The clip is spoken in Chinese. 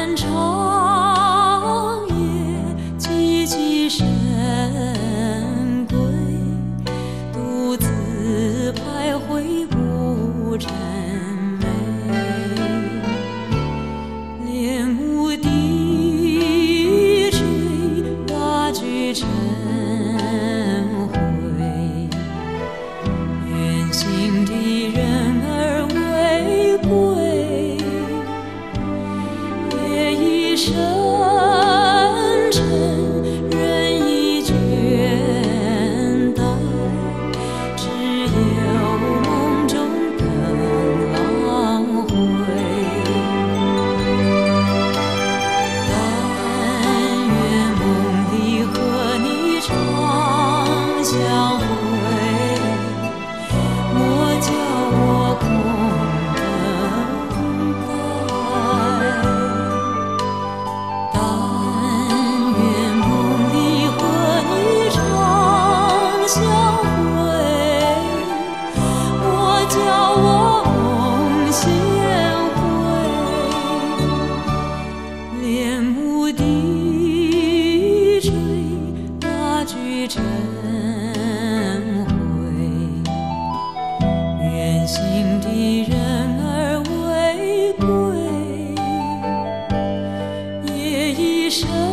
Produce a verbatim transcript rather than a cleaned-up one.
漫长夜，寂寂深闺，独自徘徊不成寐。帘幕低垂，蜡炬成灰，远行的人儿未归，夜已深沉，人已倦怠，只有梦中更昂回。但愿梦里和你常相会，莫叫我空等待。但愿梦里和你常相会，莫叫我梦先回。帘幕低垂，蜡炬成灰，远行的人儿未归，夜已深。